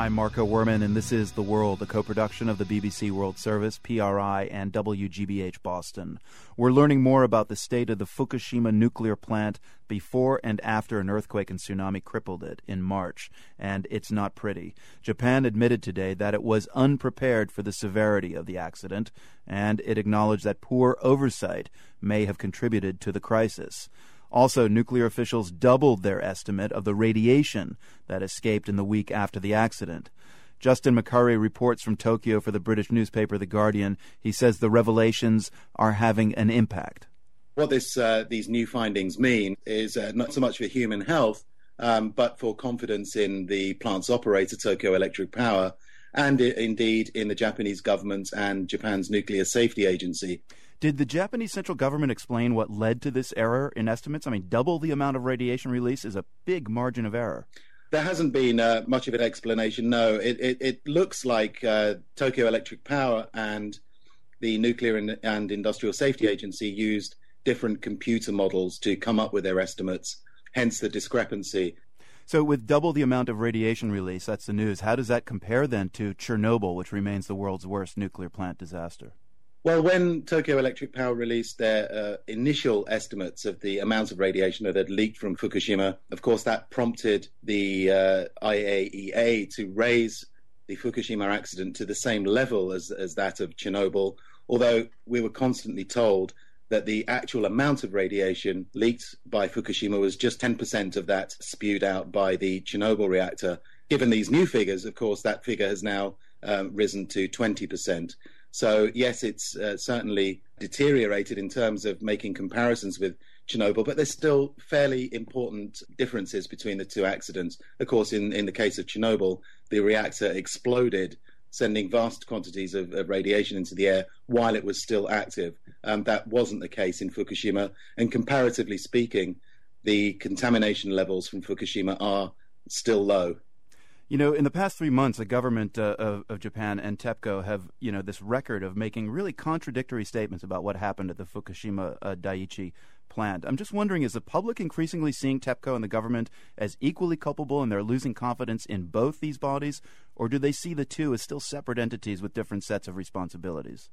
I'm Marco Werman, and this is The World, a co-production of the BBC World Service, PRI, and WGBH Boston. We're learning more about the state of the Fukushima nuclear plant before and after an earthquake and tsunami crippled it in March, and it's not pretty. Japan admitted today that it was unprepared for the severity of the accident, and it acknowledged that poor oversight may have contributed to the crisis. Also, nuclear officials doubled their estimate of the radiation that escaped in the week after the accident. Justin McCurry reports from Tokyo for the British newspaper The Guardian. He says the revelations are having an impact. What these new findings mean is not so much for human health, but for confidence in the plant's operator, Tokyo Electric Power, and indeed in the Japanese government and Japan's Nuclear Safety Agency. Did the Japanese central government explain what led to this error in estimates? I mean, double the amount of radiation release is a big margin of error. There hasn't been much of an explanation, no. It looks like Tokyo Electric Power and the Nuclear and Industrial Safety Agency used different computer models to come up with their estimates, hence the discrepancy. So with double the amount of radiation release, that's the news, how does that compare then to Chernobyl, which remains the world's worst nuclear plant disaster? Well, when Tokyo Electric Power released their initial estimates of the amount of radiation that had leaked from Fukushima, of course, that prompted the IAEA to raise the Fukushima accident to the same level as that of Chernobyl, although we were constantly told that the actual amount of radiation leaked by Fukushima was just 10% of that spewed out by the Chernobyl reactor. Given these new figures, of course, that figure has now risen to 20%. So, yes, it's certainly deteriorated in terms of making comparisons with Chernobyl, but there's still fairly important differences between the two accidents. Of course, in the case of Chernobyl, the reactor exploded, sending vast quantities of radiation into the air while it was still active. That wasn't the case in Fukushima. And comparatively speaking, the contamination levels from Fukushima are still low. You know, in the past 3 months, the government of Japan and TEPCO have, this record of making really contradictory statements about what happened at the Fukushima Daiichi plant. I'm just wondering, is the public increasingly seeing TEPCO and the government as equally culpable and they're losing confidence in both these bodies, or do they see the two as still separate entities with different sets of responsibilities?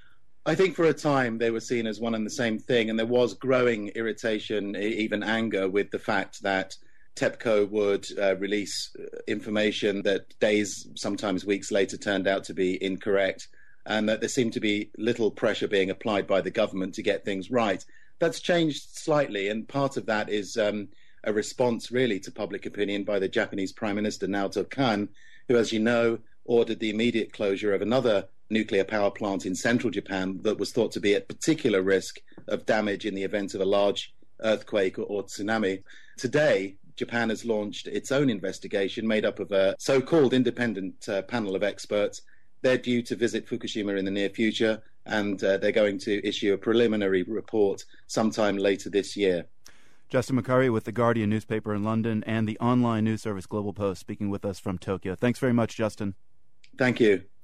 I think for a time they were seen as one and the same thing, and there was growing irritation, even anger, with the fact that TEPCO would release information that days, sometimes weeks later, turned out to be incorrect, and that there seemed to be little pressure being applied by the government to get things right. That's changed slightly, and part of that is a response, really, to public opinion by the Japanese Prime Minister, Naoto Kan, who, as you know, ordered the immediate closure of another nuclear power plant in central Japan that was thought to be at particular risk of damage in the event of a large earthquake or tsunami. Today, Japan has launched its own investigation made up of a so-called independent panel of experts. They're due to visit Fukushima in the near future, and they're going to issue a preliminary report sometime later this year. Justin McCurry with The Guardian newspaper in London and the online news service Global Post speaking with us from Tokyo. Thanks very much, Justin. Thank you.